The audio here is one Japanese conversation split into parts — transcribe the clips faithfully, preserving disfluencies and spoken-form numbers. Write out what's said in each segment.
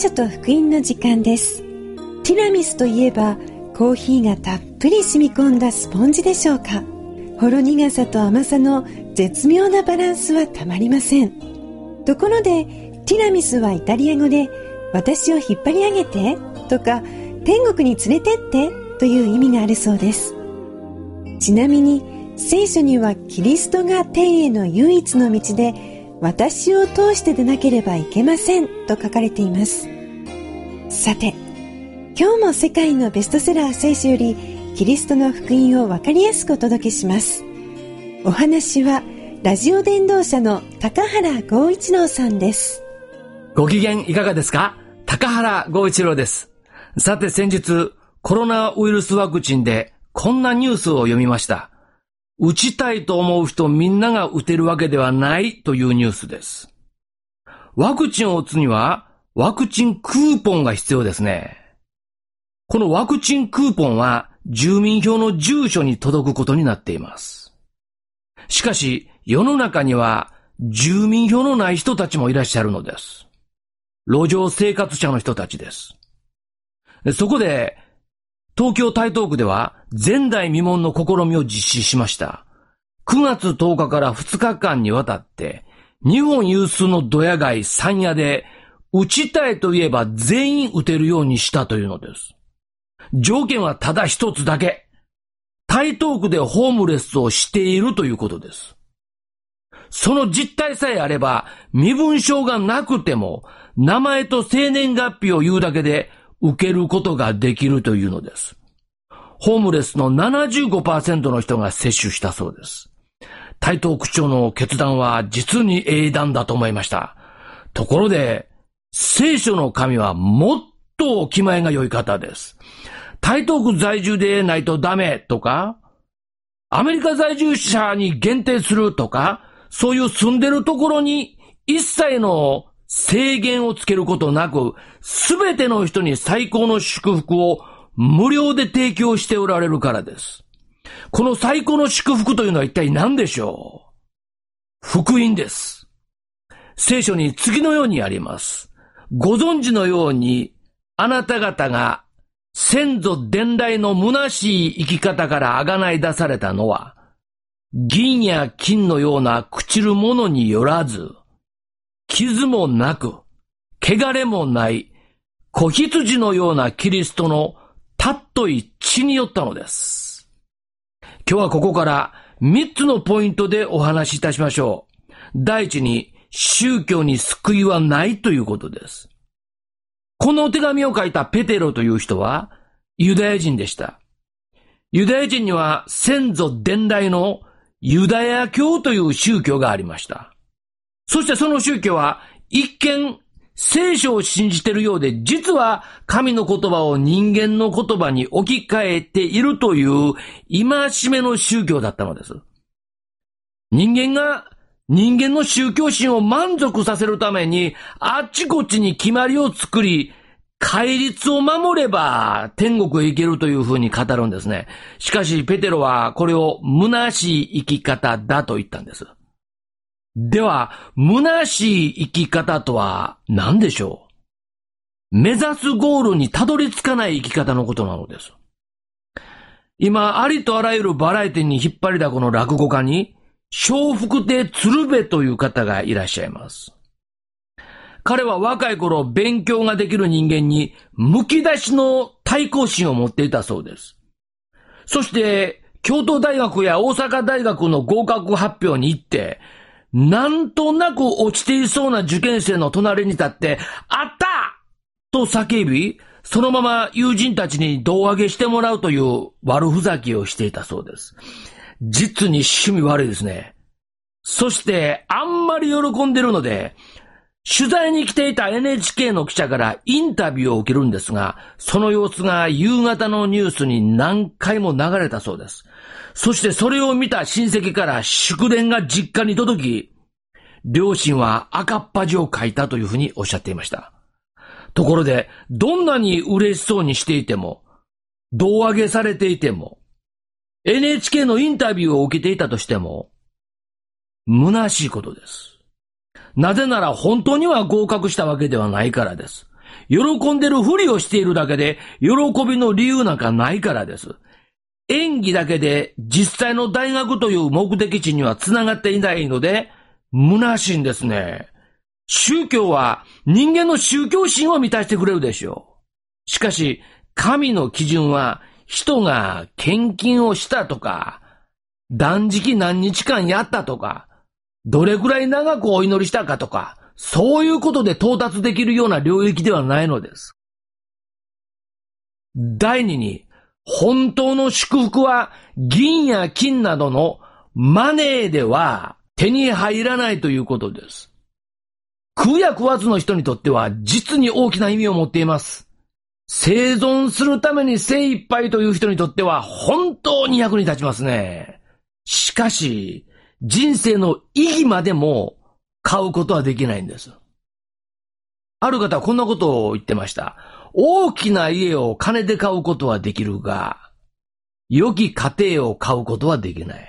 書と福音の時間です。ティラミスといえばコーヒーがたっぷり染み込んだスポンジでしょうか。ほろ苦さと甘さの絶妙なバランスはたまりません。ところでティラミスはイタリア語で私を引っ張り上げてとか天国に連れてってという意味があるそうです。ちなみに聖書にはキリストが天への唯一の道で私を通してでなければいけませんと書かれています。さて、今日も世界のベストセラー聖書よりキリストの福音をわかりやすくお届けします。お話はラジオ伝道者の高原剛一郎さんです。 ご機嫌いかがですか？高原剛一郎です。さて先日コロナウイルスワクチンでこんなニュースを読みました。打ちたいと思う人みんなが打てるわけではないというニュースです。ワクチンを打つにはワクチンクーポンが必要ですね。このワクチンクーポンは住民票の住所に届くことになっています。しかし世の中には住民票のない人たちもいらっしゃるのです。路上生活者の人たちです。そこで東京台東区では前代未聞の試みを実施しました。くがつとおかからふつかかんにわたって日本有数のドヤ街山谷で打ちたいと言えば全員打てるようにしたというのです。条件はただ一つだけ。台東区でホームレスをしているということです。その実態さえあれば身分証がなくても名前と生年月日を言うだけで受けることができるというのです。ホームレスの ななじゅうごパーセント の人が接種したそうです。台東区長の決断は実に英断だと思いました。ところで、聖書の神はもっと気前が良い方です。台東区在住でないとダメとか、アメリカ在住者に限定するとか、そういう住んでるところに一切の制限をつけることなく、すべての人に最高の祝福を無料で提供しておられるからです。この最高の祝福というのは一体何でしょう？福音です。聖書に次のようにあります。ご存知のように、あなた方が先祖伝来の虚しい生き方から贖い出されたのは、銀や金のような朽ちるものによらず、傷もなく、汚れもない、子羊のようなキリストのたっとい血によったのです。今日はここから三つのポイントでお話しいたしましょう。第一に、宗教に救いはないということです。このお手紙を書いたペテロという人はユダヤ人でした。ユダヤ人には先祖伝来のユダヤ教という宗教がありました。そしてその宗教は一見聖書を信じているようで、実は神の言葉を人間の言葉に置き換えているという戒めの宗教だったのです。人間が人間の宗教心を満足させるためにあっちこっちに決まりを作り、戒律を守れば天国へ行けるというふうに語るんですね。しかしペテロはこれを虚しい生き方だと言ったんです。では、虚しい生き方とは何でしょう？目指すゴールにたどり着かない生き方のことなのです。今、ありとあらゆるバラエティに引っ張りだこの落語家に、笑福亭鶴瓶という方がいらっしゃいます。彼は若い頃勉強ができる人間にむき出しの対抗心を持っていたそうです。そして、京都大学や大阪大学の合格発表に行って、なんとなく落ちていそうな受験生の隣に立って、あったと叫び、そのまま友人たちに胴上げしてもらうという悪ふざけをしていたそうです。実に趣味悪いですね。そしてあんまり喜んでるので、取材に来ていた エヌエイチケー の記者からインタビューを受けるんですが、その様子が夕方のニュースに何回も流れたそうです。そしてそれを見た親戚から祝電が実家に届き、両親は赤っ恥をかいたというふうにおっしゃっていました。ところで、どんなに嬉しそうにしていても、胴上げされていても、エヌエイチケー のインタビューを受けていたとしても、虚しいことです。なぜなら本当には合格したわけではないからです。 喜んでるふりをしているだけで、喜びの理由なんかないからです。演技だけで実際の大学という目的地には繋がっていないので、虚しいんですね。宗教は人間の宗教心を満たしてくれるでしょう。しかし、神の基準は人が献金をしたとか、断食何日間やったとか、どれくらい長くお祈りしたかとか、そういうことで到達できるような領域ではないのです。第二に、本当の祝福は銀や金などのマネーでは手に入らないということです。食うや食わずの人にとっては実に大きな意味を持っています。生存するために精一杯という人にとっては本当に役に立ちますね。しかし、人生の意義までも買うことはできないんです。ある方はこんなことを言ってました。大きな家を金で買うことはできるが、良き家庭を買うことはできない。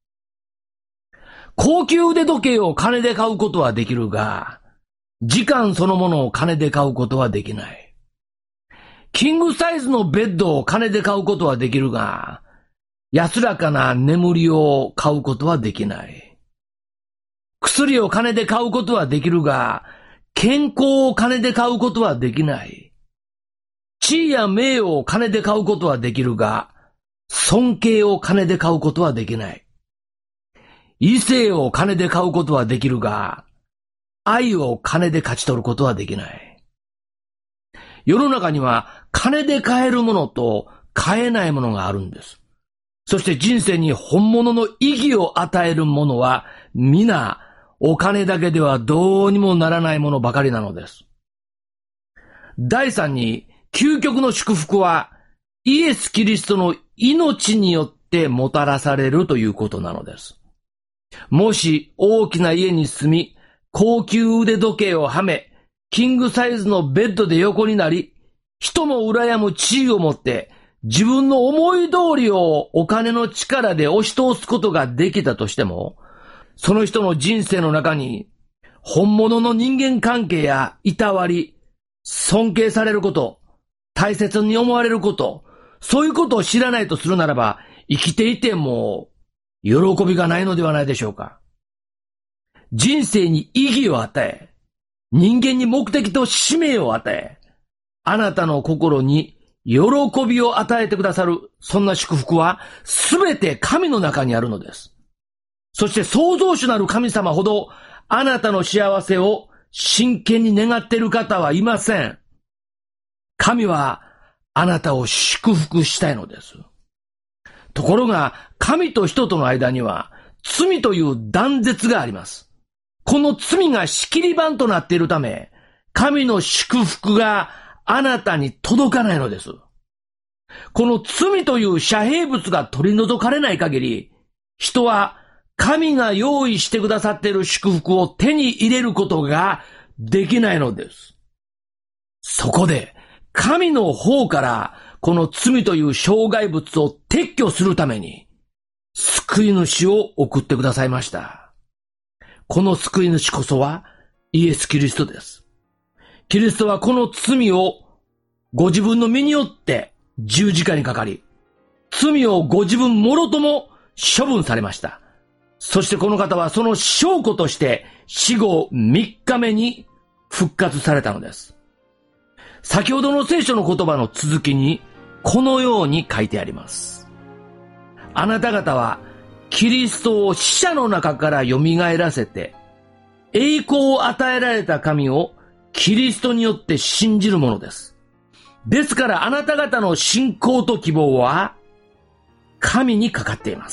高級腕時計を金で買うことはできるが、時間そのものを金で買うことはできない。キングサイズのベッドを金で買うことはできるが、安らかな眠りを買うことはできない。薬を金で買うことはできるが、健康を金で買うことはできない。地位や名誉を金で買うことはできるが、尊敬を金で買うことはできない。異性を金で買うことはできるが、愛を金で勝ち取ることはできない。世の中には金で買えるものと買えないものがあるんです。そして人生に本物の意義を与えるものは皆お金だけではどうにもならないものばかりなのです。第三に、究極の祝福はイエス・キリストの命によってもたらされるということなのです。もし大きな家に住み、高級腕時計をはめ、キングサイズのベッドで横になり、人も羨む地位を持って、自分の思い通りをお金の力で押し通すことができたとしても、その人の人生の中に、本物の人間関係やいたわり、尊敬されること、大切に思われること、そういうことを知らないとするならば、生きていても、喜びがないのではないでしょうか。人生に意義を与え、人間に目的と使命を与え、あなたの心に喜びを与えてくださる、そんな祝福はすべて神の中にあるのです。そして創造主なる神様ほどあなたの幸せを真剣に願っている方はいません。神はあなたを祝福したいのです。ところが神と人との間には罪という断絶があります。この罪が仕切り板となっているため、神の祝福があなたに届かないのです。この罪という遮蔽物が取り除かれない限り、人は神が用意してくださっている祝福を手に入れることができないのです。そこで、神の方からこの罪という障害物を撤去するために、救い主を送ってくださいました。この救い主こそはイエス・キリストです。キリストはこの罪をご自分の身によって十字架にかかり、罪をご自分もろとも処分されました。そしてこの方はその証拠として死後みっかめに復活されたのです。先ほどの聖書の言葉の続きにこのように書いてあります。あなた方はキリストを死者の中から蘇らせて、栄光を与えられた神をキリストによって信じるものです。ですからあなた方の信仰と希望は神にかかっています。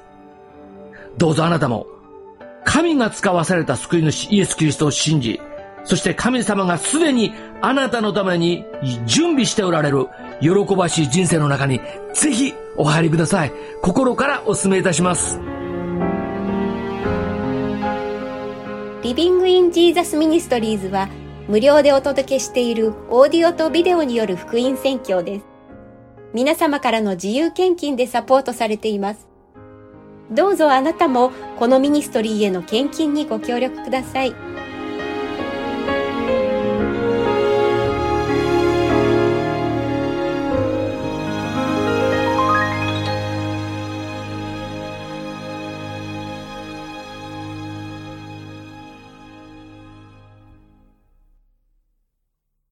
どうぞあなたも神が使わされた救い主イエス・キリストを信じ、そして神様がすでにあなたのために準備しておられる喜ばしい人生の中にぜひお入りください。心からお勧めいたします。 リビングインジーザスミニストリーズは無料でお届けしているオーディオとビデオによる福音宣教です。皆様からの自由献金でサポートされています。どうぞあなたもこのミニストリーへの献金にご協力ください。